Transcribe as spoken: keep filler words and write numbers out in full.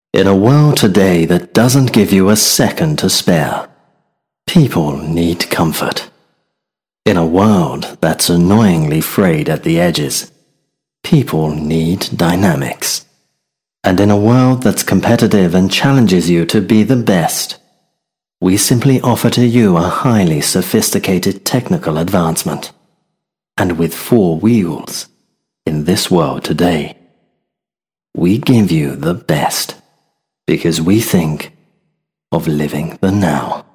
In a world today that doesn't give you a second to spare, people need comfort. In a world that's annoyingly frayed at the edges, people need dynamics. And in a world that's competitive and challenges you to be the best, we simply offer to you a highly sophisticated technical advancement. And with four wheels, in this world today, we give you the best because we think of living the now.